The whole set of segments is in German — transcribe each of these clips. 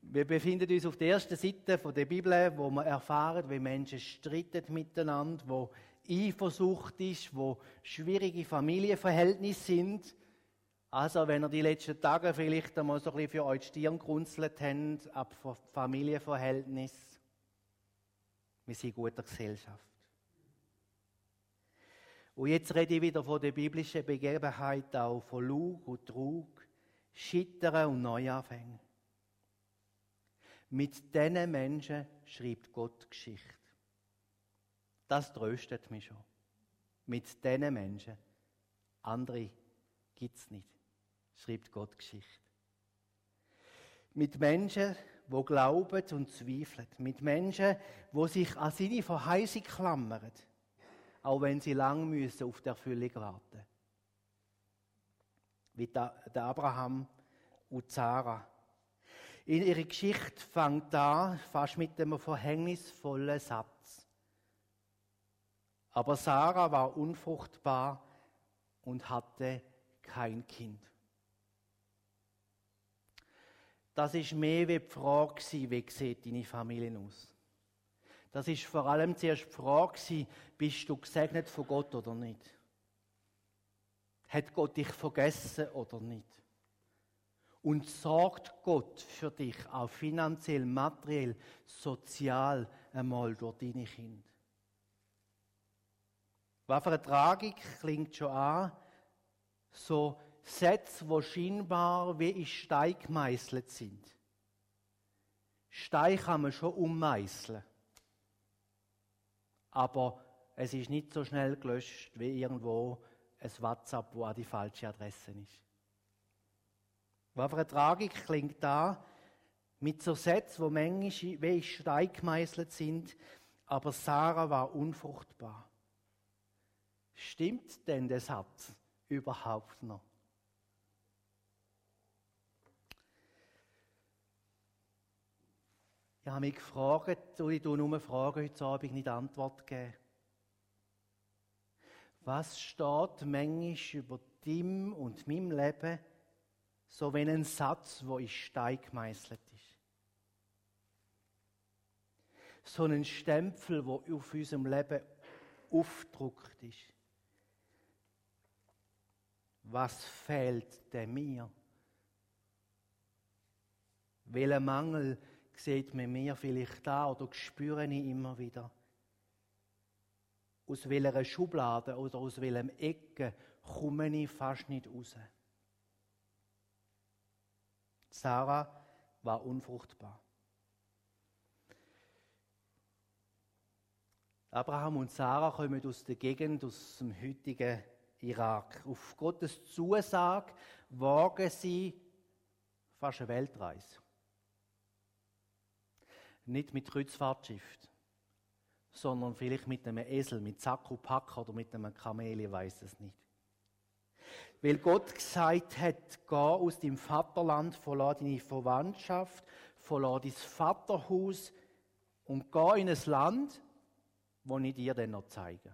Wir befinden uns auf der ersten Seite der Bibel, wo wir erfahren, wie Menschen streiten miteinander, wo Eifersucht ist, wo schwierige Familienverhältnisse sind. Also, wenn ihr die letzten Tage vielleicht einmal so ein bisschen für euch die Stirn gerunzelt habt, ab Familienverhältnis, wir sind in guter Gesellschaft. Und jetzt rede ich wieder von der biblischen Begebenheit, auch von Lug und Trug, Scheitern und Neuanfängen. Mit diesen Menschen schreibt Gott Geschichte. Das tröstet mich schon. Mit diesen Menschen. Andere gibt es nicht. Schreibt Gott Geschichte. Mit Menschen, die glauben und zweifeln. Mit Menschen, die sich an seine Verheißung klammern. Auch wenn sie lang müssen auf die Erfüllung warten. Wie der Abraham und Sarah. In ihrer Geschichte fängt an, fast mit einem verhängnisvollen Satz. Aber Sarah war unfruchtbar und hatte kein Kind. Das ist mehr wie die Frage, wie sieht deine Familie aus? Das ist vor allem zuerst die Frage, bist du gesegnet von Gott oder nicht? Hat Gott dich vergessen oder nicht? Und sorgt Gott für dich, auch finanziell, materiell, sozial, einmal durch deine Kinder? Was für eine Tragik klingt schon an, so Sätze, die scheinbar wie in Stein gemeißelt sind. Stein kann man schon ummeißeln. Aber es ist nicht so schnell gelöscht wie irgendwo ein WhatsApp, wo an die falsche Adresse ist. Was für eine Tragik klingt da mit so Sätzen, die manchmal wie in Stein gemeißelt sind, aber Sarah war unfruchtbar. Stimmt denn der Satz überhaupt noch? Ich habe mich gefragt, und ich tue nur Fragen heute Abend, nicht Antwort geben. Was steht manchmal über deinem und meinem Leben, so wie ein Satz, der in Stein gemeißelt ist? So ein Stempel, der auf unserem Leben aufgedruckt ist. Was fehlt denn mir? Welchen Mangel sieht man mir vielleicht da oder spüre ich immer wieder? Aus welcher Schublade oder aus welchem Ecke komme ich fast nicht raus? Sarah war unfruchtbar. Abraham und Sarah kommen aus der Gegend, aus dem heutigen Irak. Auf Gottes Zusage wagen sie fast eine Weltreise. Nicht mit Kreuzfahrtschiff, sondern vielleicht mit einem Esel, mit Sack und Pack oder mit einem Kamel, ich weiss es nicht. Weil Gott gesagt hat, geh aus deinem Vaterland, verlass deine Verwandtschaft, verlass dein Vaterhaus und geh in ein Land, das ich dir dann noch zeige.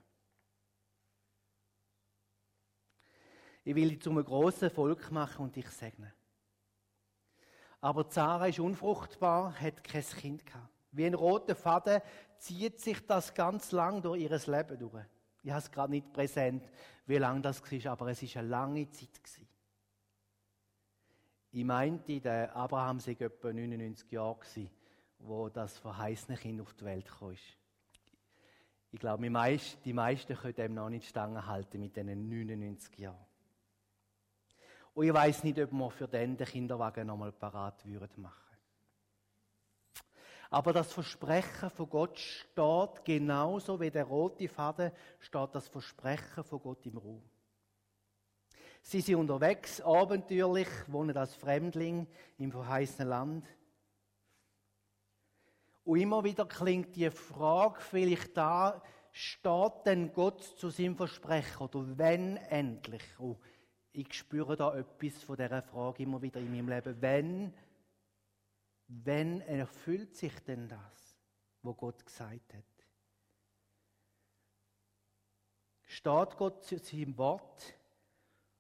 Ich will dich zu einem grossen Volk machen und dich segnen. Aber Sarah ist unfruchtbar, hat kein Kind gehabt. Wie ein roter Faden zieht sich das ganz lang durch ihr Leben durch. Ich habe es gerade nicht präsent, wie lang das war, aber es war eine lange Zeit. Ich meinte, der Abraham sei etwa 99 Jahre gewesen, wo das verheißene Kind auf die Welt kam. Ich glaube, die meisten können dem noch nicht Stange halten mit diesen 99 Jahren. Und ich weiss nicht, ob wir für den Kinderwagen nochmal parat würden machen. Aber das Versprechen von Gott steht genauso wie der rote Faden, steht das Versprechen von Gott im Raum. Sie sind unterwegs, abenteuerlich, wohnen als Fremdling im verheißenen Land. Und immer wieder klingt die Frage vielleicht da, steht denn Gott zu seinem Versprechen oder wenn endlich? Und ich spüre da etwas von dieser Frage immer wieder in meinem Leben. Wenn erfüllt sich denn das, was Gott gesagt hat? Steht Gott zu seinem Wort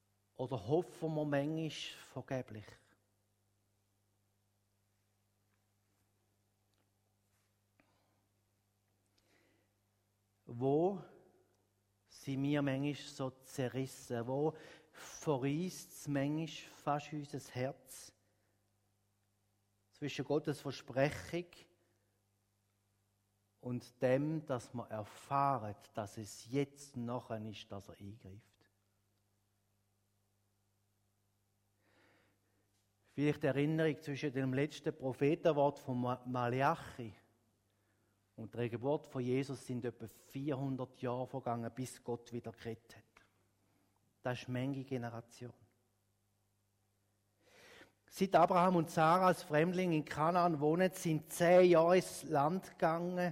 oder hoffen wir manchmal vergeblich? Wo sind wir manchmal so zerrissen? Wo verreisst es manchmal fast unser Herz zwischen Gottes Versprechung und dem, dass wir erfahren, dass es jetzt nachher ist, dass er eingreift. Vielleicht die Erinnerung zwischen dem letzten Prophetenwort von Malachi und der Geburt von Jesus sind etwa 400 Jahre vergangen, bis Gott wieder geredet hat. Das ist manche Generation. Seit Abraham und Sarah als Fremdling in Kanaan wohnen, sind 10 Jahre ins Land gegangen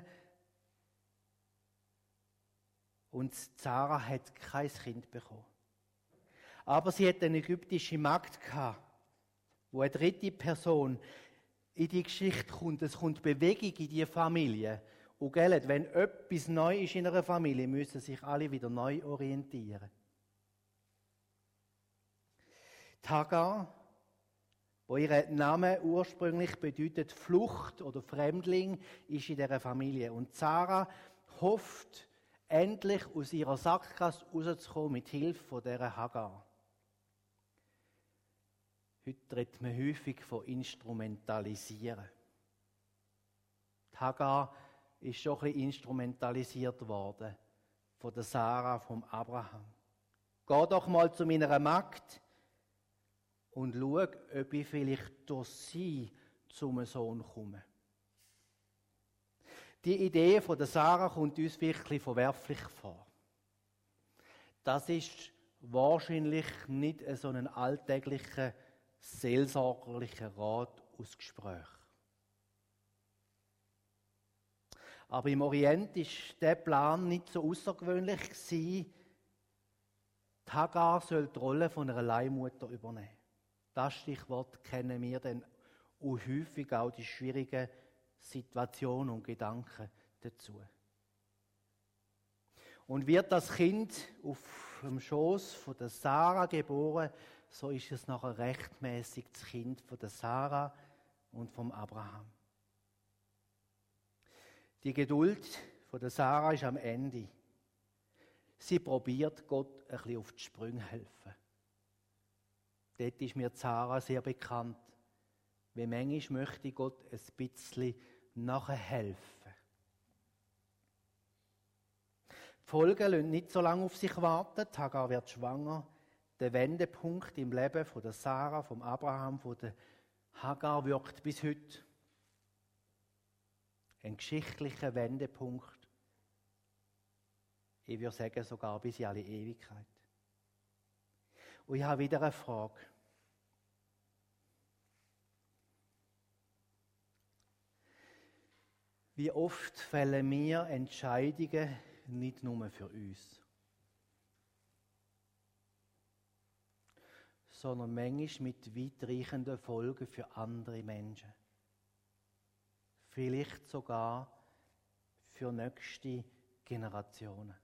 und Sarah hat kein Kind bekommen. Aber sie hat eine ägyptische Magd gehabt, wo eine dritte Person in die Geschichte kommt. Es kommt Bewegung in die Familie. Und gell, wenn etwas neu ist in einer Familie, müssen sich alle wieder neu orientieren. Die Hagar, wo ihr Name ursprünglich bedeutet Flucht oder Fremdling, ist in dieser Familie. Und Sarah hofft, endlich aus ihrer Sackgasse rauszukommen mit Hilfe von dieser Hagar. Heute redet man häufig von Instrumentalisieren. Die Hagar ist schon ein bisschen instrumentalisiert worden von der Sarah, vom Abraham. Geh doch mal zu meiner Magd und schau, ob ich vielleicht durch sie zum Sohn komme. Die Idee von der Sarah kommt uns wirklich verwerflich vor. Das ist wahrscheinlich nicht so ein alltäglicher, seelsorgerlicher Rat aus Gespräch. Aber im Orient ist der Plan nicht so außergewöhnlich gewesen. Die Hagar soll die Rolle von einer Leihmutter übernehmen. Das Stichwort kennen wir dann und häufig auch die schwierigen Situationen und Gedanken dazu. Und wird das Kind auf dem Schoß von der Sarah geboren, so ist es nachher rechtmäßig das Kind von der Sarah und vom Abraham. Die Geduld von der Sarah ist am Ende. Sie probiert Gott ein bisschen auf die Sprünge helfen. Dort ist mir Sarah sehr bekannt. Wie manchmal möchte Gott ein bisschen nachhelfen. Die Folgen lassen nicht so lange auf sich warten. Hagar wird schwanger. Der Wendepunkt im Leben von der Sarah, vom Abraham, von der Hagar wirkt bis heute. Ein geschichtlicher Wendepunkt. Ich würde sagen, sogar bis in alle Ewigkeit. Und ich habe wieder eine Frage. Wie oft fällen wir Entscheidungen nicht nur für uns, sondern manchmal mit weitreichenden Folgen für andere Menschen. Vielleicht sogar für nächste Generationen.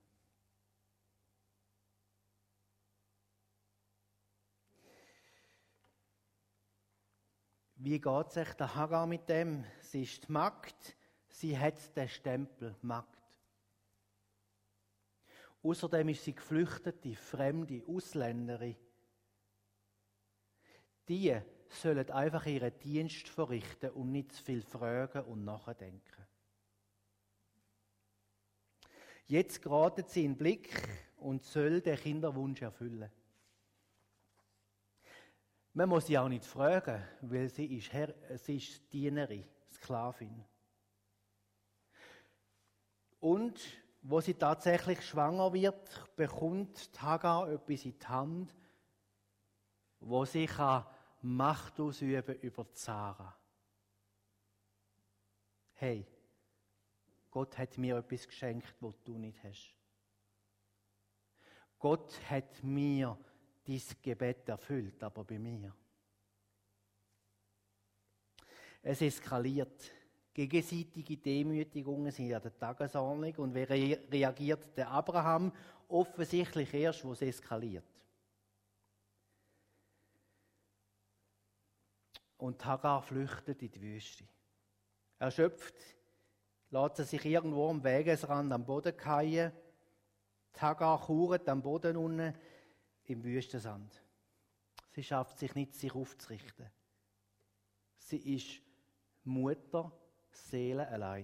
Wie geht sich der Hagar mit dem? Sie ist die Magd, sie hat den Stempel Magd. Außerdem ist sie geflüchtete, fremde Ausländerin. Die sollen einfach ihren Dienst verrichten und nicht zu viel fragen und nachdenken. Jetzt geraten sie in den Blick und soll den Kinderwunsch erfüllen. Man muss sie auch nicht fragen, weil sie ist Dienerin, Sklavin. Und wo sie tatsächlich schwanger wird, bekommt die Hagar etwas in die Hand, wo sie Macht ausüben über die Sarah. Hey, Gott hat mir etwas geschenkt, was du nicht hast. Gott hat mir dein Gebet erfüllt, aber bei mir. Es eskaliert. Gegenseitige Demütigungen sind an der Tagesordnung. Und wie reagiert der Abraham? Offensichtlich erst, wo es eskaliert. Und Hagar flüchtet in die Wüste. Erschöpft lässt sie sich irgendwo am Wegesrand am Boden fallen. Die Hagar kauert am Boden unten im Wüstensand. Sie schafft sich nicht, sich aufzurichten. Sie ist Mutter, Seele allein.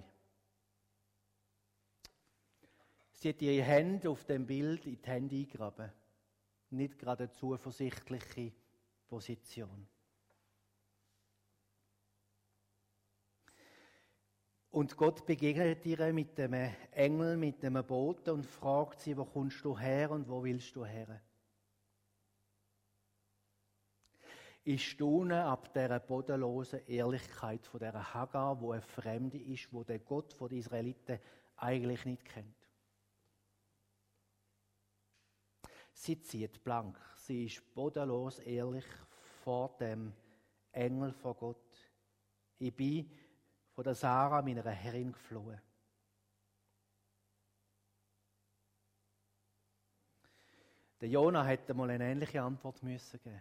Sie hat ihre Hände auf dem Bild in die Hände eingegraben. Nicht gerade eine zuversichtliche Position. Und Gott begegnet ihr mit einem Engel, mit einem Boten und fragt sie, wo kommst du her und wo willst du her? Ich staune ab dieser bodenlosen Ehrlichkeit von dieser Hagar, wo eine Fremde ist, wo der Gott der Israeliten eigentlich nicht kennt. Sie zieht blank. Sie ist bodenlos ehrlich vor dem Engel von Gott. Ich bin von der Sarah, meiner Herrin, geflohen. Der Jona hätte mal eine ähnliche Antwort müssen geben.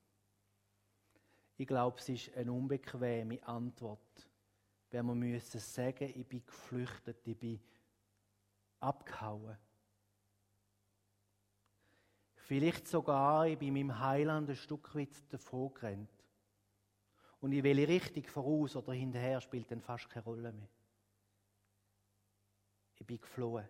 Ich glaube, es ist eine unbequeme Antwort, wenn wir müssen sagen, ich bin geflüchtet, ich bin abgehauen. Vielleicht sogar, ich bin meinem Heiland ein Stück weit davon gerannt. Und in welche Richtung voraus oder hinterher spielt dann fast keine Rolle mehr. Ich bin geflohen.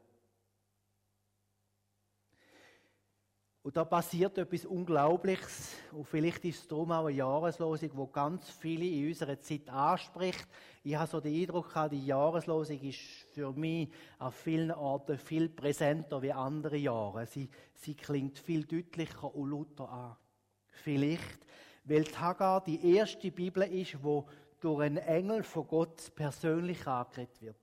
Und da passiert etwas Unglaubliches. Und vielleicht ist es darum auch eine Jahreslosung, die ganz viele in unserer Zeit anspricht. Ich habe so den Eindruck, die Jahreslosung ist für mich an vielen Orten viel präsenter wie andere Jahre. Sie klingt viel deutlicher und lauter an. Vielleicht, weil die Hagar die erste Bibel ist, wo durch einen Engel von Gott persönlich angeredet wird.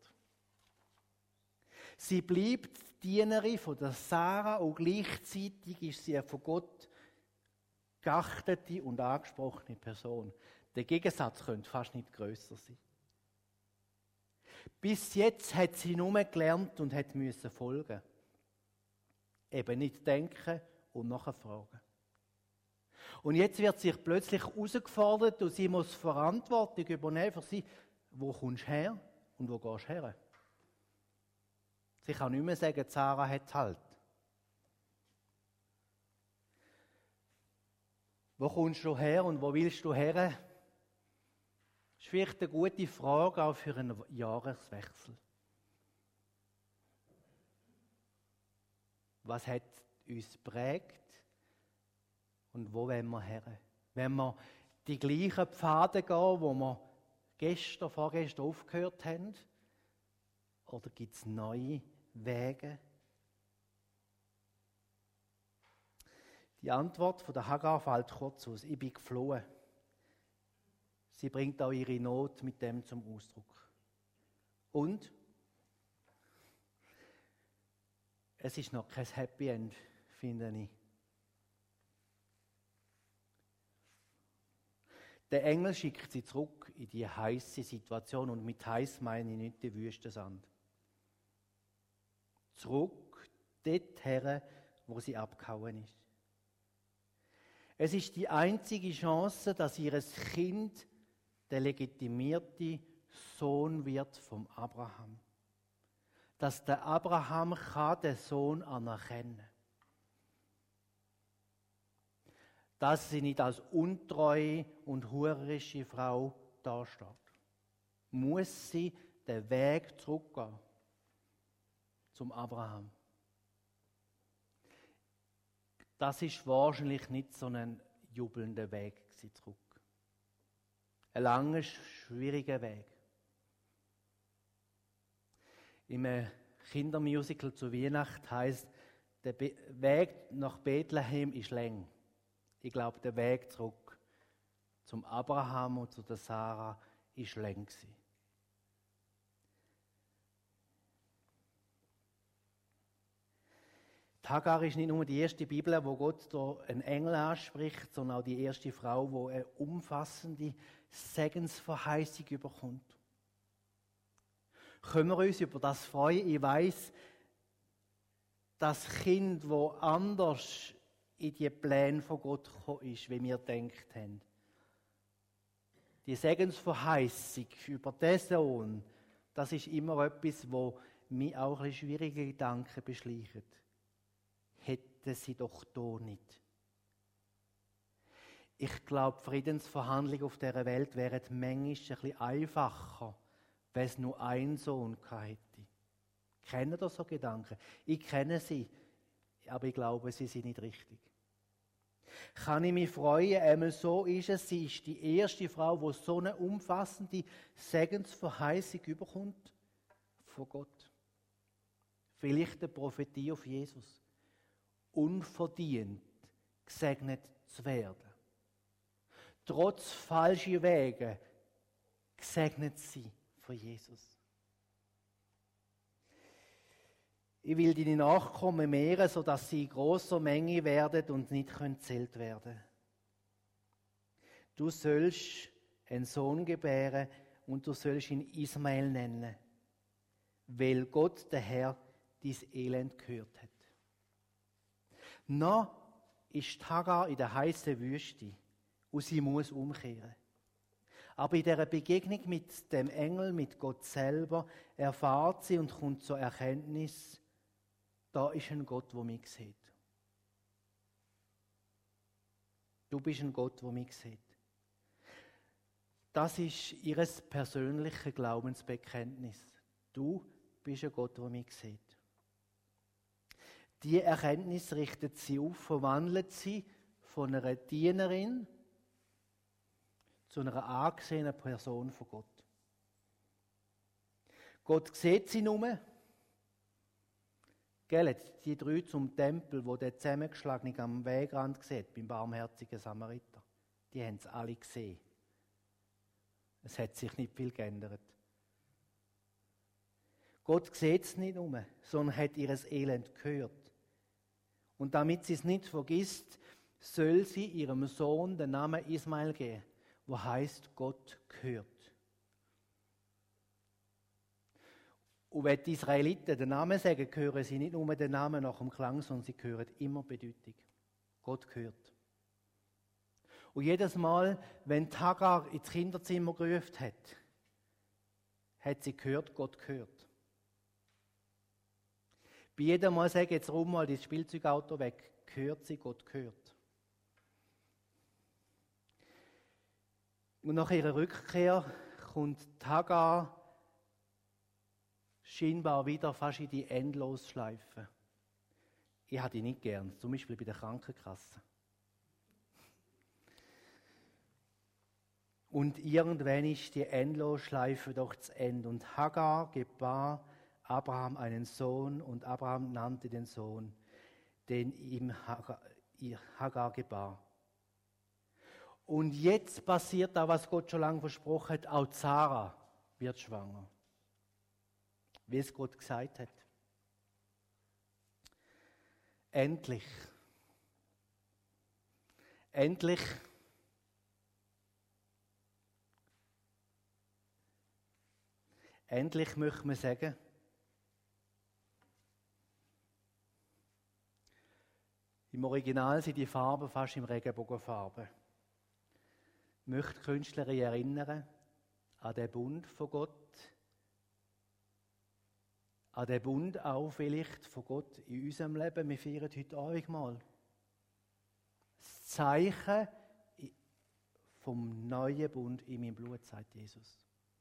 Sie bleibt Dienerin von der Sarah und gleichzeitig ist sie eine von Gott geachtete und angesprochene Person. Der Gegensatz könnte fast nicht grösser sein. Bis jetzt hat sie nur gelernt und hat müssen folgen. Eben nicht denken und nachfragen. Und jetzt wird sie plötzlich herausgefordert und sie muss Verantwortung übernehmen für sie. Wo kommst du her und wo gehst du her? Sie kann nicht mehr sagen, Sarah hat halt. Wo kommst du her und wo willst du her? Das ist vielleicht eine gute Frage auch für einen Jahreswechsel. Was hat uns geprägt und wo wollen wir her? Wenn wir die gleichen Pfade gehen, wo wir vorgestern aufgehört haben, oder gibt es neue Wege? Die Antwort von der Hagar fällt kurz aus. Ich bin geflohen. Sie bringt auch ihre Not mit dem zum Ausdruck. Und es ist noch kein Happy End, finde ich. Der Engel schickt sie zurück in die heiße Situation und mit heiß meine ich nicht die Wüstensand. Zurück dorthin, wo sie abgehauen ist. Es ist die einzige Chance, dass ihr Kind der legitimierte Sohn wird vom Abraham. Dass der Abraham kann den Sohn anerkennen. Dass sie nicht als untreue und hurerische Frau dasteht. Muss sie den Weg zurückgehen zum Abraham. Das ist wahrscheinlich nicht so ein jubelnder Weg zurück. Ein langer, schwieriger Weg. Im Kindermusical zu Weihnachten heisst, der Weg nach Bethlehem ist lang. Ich glaube, der Weg zurück zum Abraham und zu der Sarah ist lang gewesen. Die Hagar ist nicht nur die erste Bibel, wo Gott durch einen Engel anspricht, sondern auch die erste Frau, die eine umfassende Segensverheißung überkommt. Können wir uns über das freuen? Ich weiss, das Kind, das anders in die Pläne von Gott gekommen ist, wie wir gedacht haben. Die Segensverheißung über den Sohn, Das ist immer etwas, wo mich auch ein bisschen schwierige Gedanken beschleichen. Hätten sie doch da nicht. Ich glaube, Friedensverhandlungen auf dieser Welt wären manchmal ein bisschen einfacher, wenn es nur einen Sohn hätte. Kennen ihr so Gedanken? Ich kenne sie, aber ich glaube, sie sind nicht richtig. Kann ich mich freuen, einmal so ist es, sie ist die erste Frau, die so eine umfassende Segensverheißung überkommt von Gott. Vielleicht eine Prophetie auf Jesus. Unverdient gesegnet zu werden. Trotz falscher Wege gesegnet sie von Jesus. Ich will deine Nachkommen mehren, sodass sie in grosser Menge werden und nicht gezählt werden. Du sollst einen Sohn gebären und du sollst ihn Ismael nennen, weil Gott, der Herr, dein Elend gehört hat. Noch ist Hagar in der heißen Wüste und sie muss umkehren. Aber in dieser Begegnung mit dem Engel, mit Gott selber, erfahrt sie und kommt zur Erkenntnis, da ist ein Gott, der mich sieht. Du bist ein Gott, der mich sieht. Das ist ihr persönliches Glaubensbekenntnis. Du bist ein Gott, der mich sieht. Diese Erkenntnis richtet sie auf, verwandelt sie von einer Dienerin zu einer angesehenen Person von Gott. Gott sieht sie nur. Gell, die 3 zum Tempel, wo der zusammengeschlagene am Wegrand sieht, beim barmherzigen Samariter, die haben es alle gesehen. Es hat sich nicht viel geändert. Gott sieht es nicht nur, sondern hat ihr Elend gehört. Und damit sie es nicht vergisst, soll sie ihrem Sohn den Namen Ismael geben, wo heißt Gott gehört. Und wenn die Israeliten den Namen sagen, hören sie nicht nur den Namen nach dem Klang, sondern sie hören immer Bedeutung. Gott gehört. Und jedes Mal, wenn Hagar ins Kinderzimmer gerufen hat, hat sie gehört, Gott gehört. Bei jedem Mal sagen, jetzt rum mal das Spielzeugauto weg, gehört sie, Gott gehört. Und nach ihrer Rückkehr kommt Hagar scheinbar wieder fast in die Endlosschleife. Ich habe die nicht gern, zum Beispiel bei der Krankenkasse. Und irgendwann ist die Endlosschleife doch zu Ende. Und Hagar gebar Abraham einen Sohn und Abraham nannte den Sohn, den ihm Hagar gebar. Und jetzt passiert da, was Gott schon lange versprochen hat, auch Sarah wird schwanger. Wie es Gott gesagt hat. Endlich. Endlich. Endlich möchte man sagen, im Original sind die Farben fast im Regenbogenfarben. Ich möchte die Künstlerin erinnern an den Bund von Gott, an den Bund auch vielleicht von Gott in unserem Leben. Wir feiern heute Abendmahl. Das Zeichen vom neuen Bund in meinem Blut, sagt Jesus.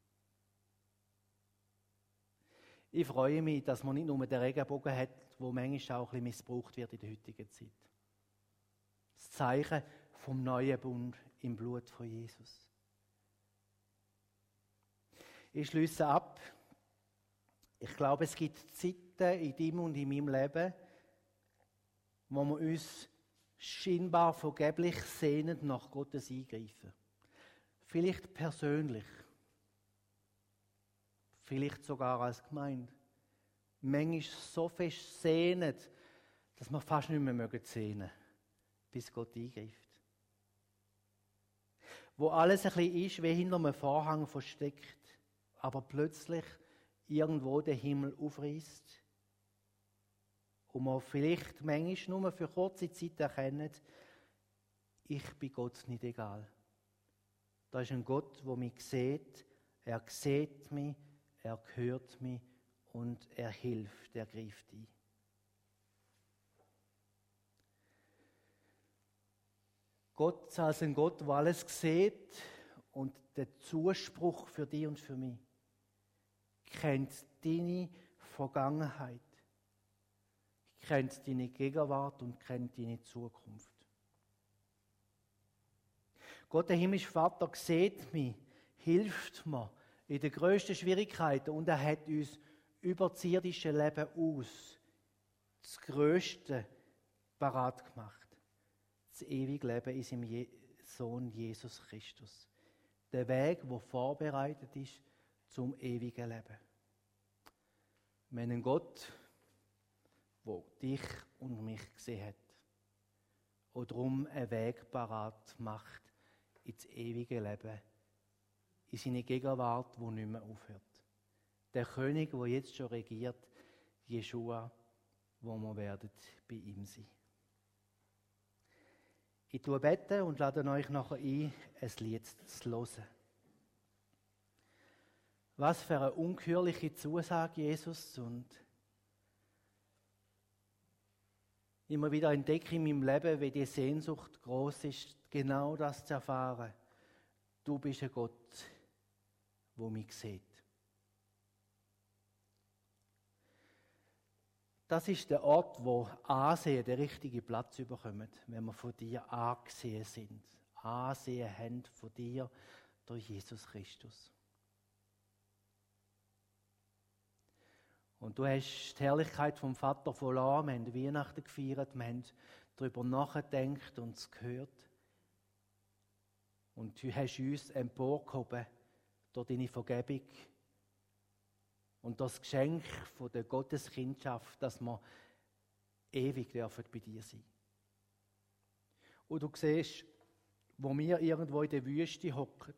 Ich freue mich, dass man nicht nur den Regenbogen hat, der manchmal auch ein bisschen missbraucht wird in der heutigen Zeit. Das Zeichen vom neuen Bund im Blut von Jesus. Ich schließe ab. Ich glaube, es gibt Zeiten in deinem und in meinem Leben, wo wir uns scheinbar vergeblich sehnen nach Gottes Eingreifen. Vielleicht persönlich. Vielleicht sogar als Gemeinde. Manchmal so fest sehnen, dass wir fast nicht mehr sehnen mögen, bis Gott eingreift. Wo alles ein bisschen ist, wie hinter einem Vorhang versteckt, aber plötzlich irgendwo den Himmel aufreißt und man vielleicht manchmal nur für kurze Zeit erkennt, ich bin Gott nicht egal. Da ist ein Gott, der mich sieht, er sieht mich, er hört mich und er hilft, er greift ein. Gott als ein Gott, der alles sieht und der Zuspruch für dich und für mich kennt deine Vergangenheit, kennt deine Gegenwart und kennt deine Zukunft. Gott, der himmlische Vater, sieht mich, hilft mir in den grössten Schwierigkeiten und er hat uns über das irdische Leben aus das Größte parat gemacht. Das ewige Leben in seinem Sohn Jesus Christus. Der Weg, der vorbereitet ist zum ewigen Leben. Wir haben einen Gott, der dich und mich gesehen hat und darum einen Weg parat macht ins ewige Leben, in seine Gegenwart, die nicht mehr aufhört. Der König, der jetzt schon regiert, Jeschua, wo wir werden bei ihm sein. Ich bete und lade euch nachher ein Lied zu hören. Was für eine ungeheuerliche Zusage, Jesus. Und immer wieder entdecke in meinem Leben, wie die Sehnsucht groß ist, genau das zu erfahren. Du bist ein Gott, der mich sieht. Das ist der Ort, wo Ansehen den richtigen Platz bekommt, wenn wir von dir angesehen sind. Ansehen haben von dir durch Jesus Christus. Und du hast die Herrlichkeit vom Vater verloren, wir haben Weihnachten gefeiert, wir haben darüber nachgedacht und es gehört. Und du hast uns emporgehoben durch deine Vergebung und das Geschenk von der Gotteskindschaft, dass wir ewig dürfen bei dir sein. Und du siehst, wo wir irgendwo in der Wüste hocken,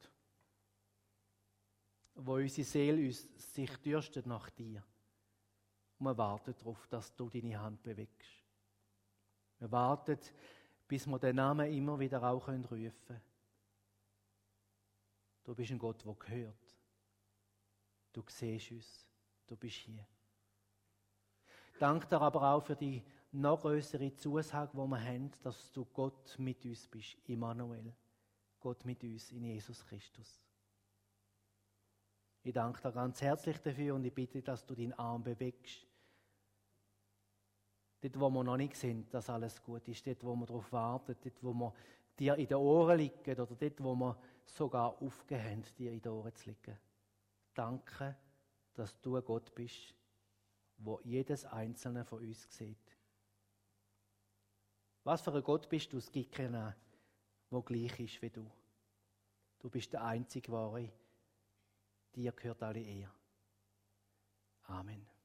wo unsere Seele sich dürstet nach dir. Und wir warten darauf, dass du deine Hand bewegst. Wir warten, bis wir den Namen immer wieder auch rufen können. Du bist ein Gott, der hört. Du siehst uns. Du bist hier. Danke dir aber auch für die noch größere Zusage, die wir haben, dass du Gott mit uns bist, Immanuel. Gott mit uns in Jesus Christus. Ich danke dir ganz herzlich dafür und ich bitte, dass du deinen Arm bewegst. Dort, wo wir noch nicht sind, dass alles gut ist. Dort, wo wir darauf warten. Dort, wo wir dir in den Ohren liegen. Oder dort, wo wir sogar aufgehend dir in den Ohren zu liegen. Danke, dass du ein Gott bist, wo jedes einzelne von uns sieht. Was für ein Gott bist du? Es gibt keinen, der gleich ist wie du. Du bist der einzige Wahre. Dir gehört alle Ehre. Amen.